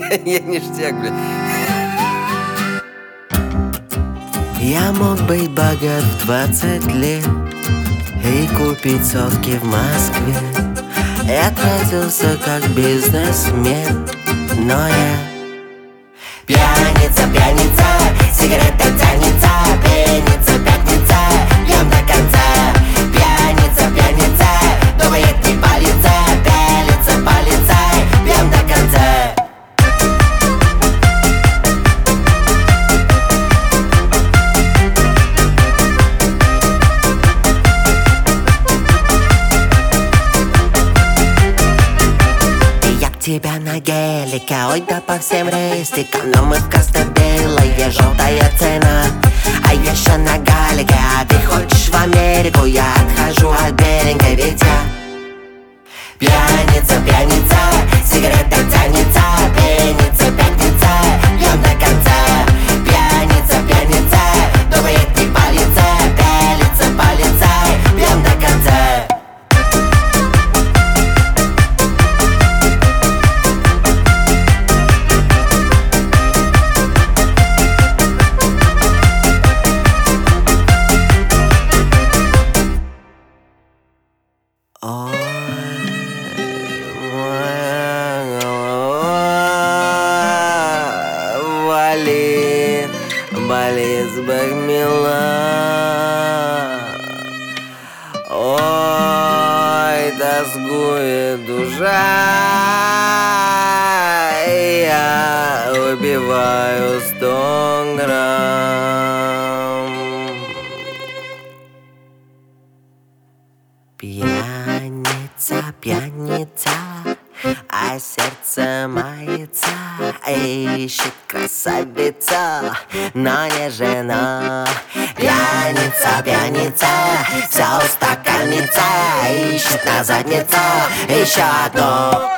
Я ништяк, бля. Я мог быть богат в 20 лет и купить сотки в Москве. Я тратился как бизнесмен, но я пьяница, пьяница, сигарета тянется, пьяница, пятница, пьем до конца. Пьяница, пьяница, думает не палится, пялится, полицай, пьем до конца. Тебя на гелике, ой, да по всем рейстикам. Но мы в красно-белая, желтая цена. А я еще на галике, а ты хочешь в Америку. Я отхожу от берега, ведь я пьяница, пьяница, сигарета тянется, пьяница, пятница, пьем до конца. Пьяница, пьяница, думает не палится, пялится, полицай, пьем до конца. Ой, моя голова болит, болит с Бахмела. Ой, тоскует душа, и я выпиваю 100 грамм. Пьяница, пьяница, а сердце мается, ищет красавица, но не жена. Пьяница, пьяница, вся устаканится, ищет на заднице еще одну.